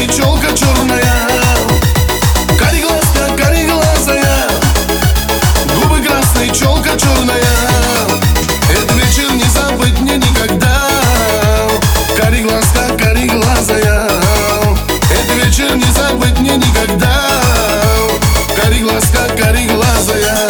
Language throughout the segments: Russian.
красный, челка черная, кареглазая, губы красные, челка черная. Этот вечер не забыть мне никогда. Кареглазая, этот вечер не забыть мне никогда. Кареглазая.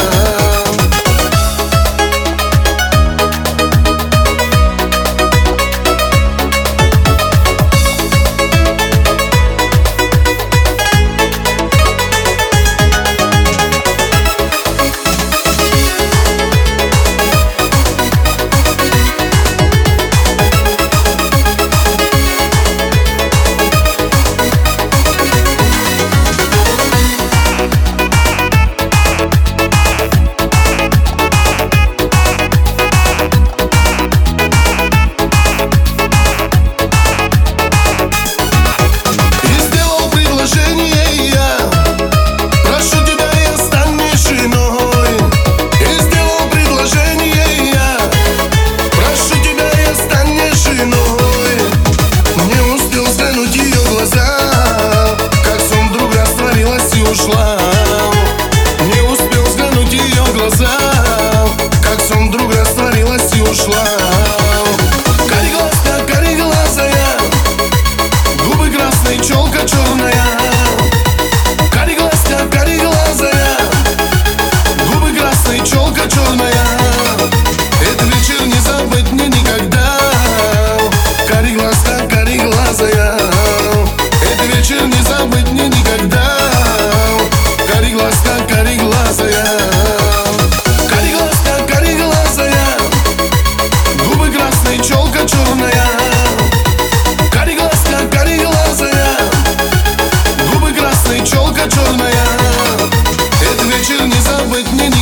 Не успел взглянуть ее глаза, как сон вдруг растворилась и ушла. Кареглазая, губы красные, челка черная. Кареглазая, губы красные, челка черная. Этот вечер не забыть мне никогда. Кареглазая, этот вечер не забыть мне никогда. Кареглазая, губы красные, челка черная. Кареглазая, губы красные, челка черная. Этот вечер не забыть мне